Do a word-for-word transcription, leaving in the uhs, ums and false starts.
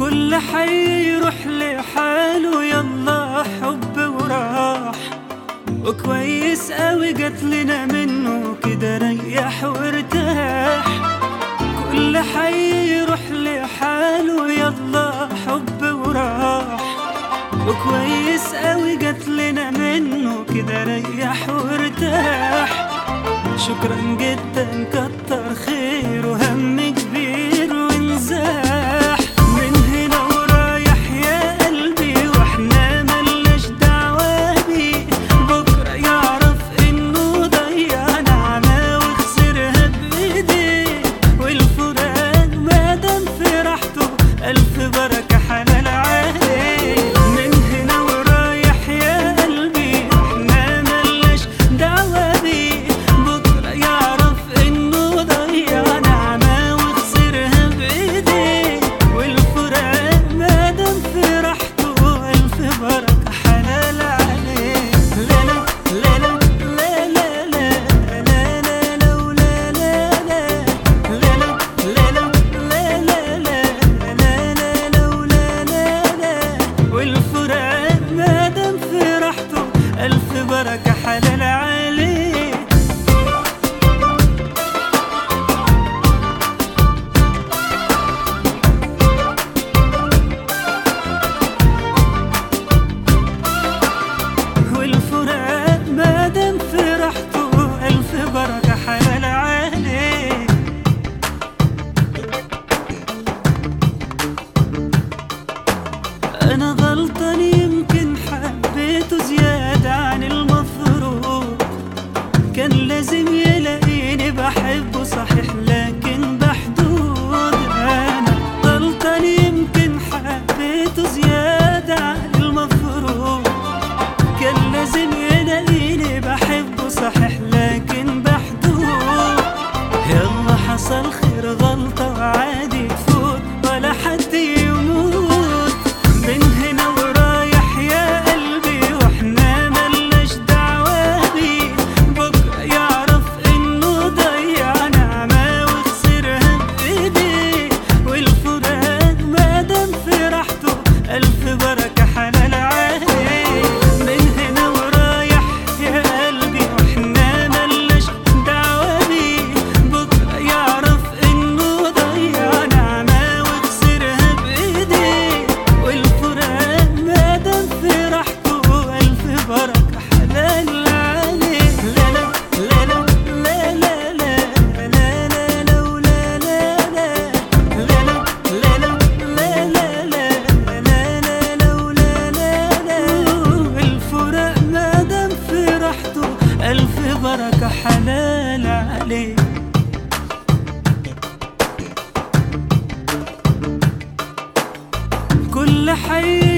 كل حي يروح لحاله، يلا حب وراح، وكويس قوي جاتلنا منه كده ريح وارتاح. كل حي يروح لحاله، يلا حب وراح، وكويس قوي جاتلنا منه كده ريح وارتاح. شكرا جدا كتر خير وهم كبير ونزاح. من هنا ورايح يا قلبي واحنا ملناش دعوة بيه، بكرة يعرف انه ضيع نعمة وخسرها بايديه. والفراق مادام في راحته ألف بركة حلال عليه. من هنا ورايح يا قلبي واحنا ملناش دعوة بيه، بكرة يعرف انه ضيع نعمة وخسرها بايديه. والفراق مادام في راحته ألف بركة حلال عليه. لا لا لا لا لا لا لا لا لا لا لا لا لا. والفراق مادام في راحته ألف بركة حلال عليه. والفراق مادام في راحته ألف بركة حلال عليه. أنا غلطان يمكن حبيته زيادة عن المفروض، كان لازم يلاقيني بحبه صحيح لكن بحدود. أنا غلطان يمكن حبيته زيادة عن المفروض، كان لازم يلاقيني بحبه صحيح لكن بحدود. يلا حصل خير غلطة وعادي تفوت ولا حد يموت. من هنا ورايح يا قلبي واحنا ملناش دعوة بيه، بكرة يعرف انه ضيع نعمة وخسرها بايديه. والفراق مادام في راحته ألف بركة حلال عليه. من هنا ورايح يا قلبي واحنا ملناش دعوة بيه، بكرة يعرف انه ضيع نعمة وخسرها بايديه. والفراق مادام في راحته ألف بركة حلال عليه. لا لا لا لا لا لا لا لا لا لا لا لا. الفراق مادام في راحته ألف بركة حلال عليه. كل حي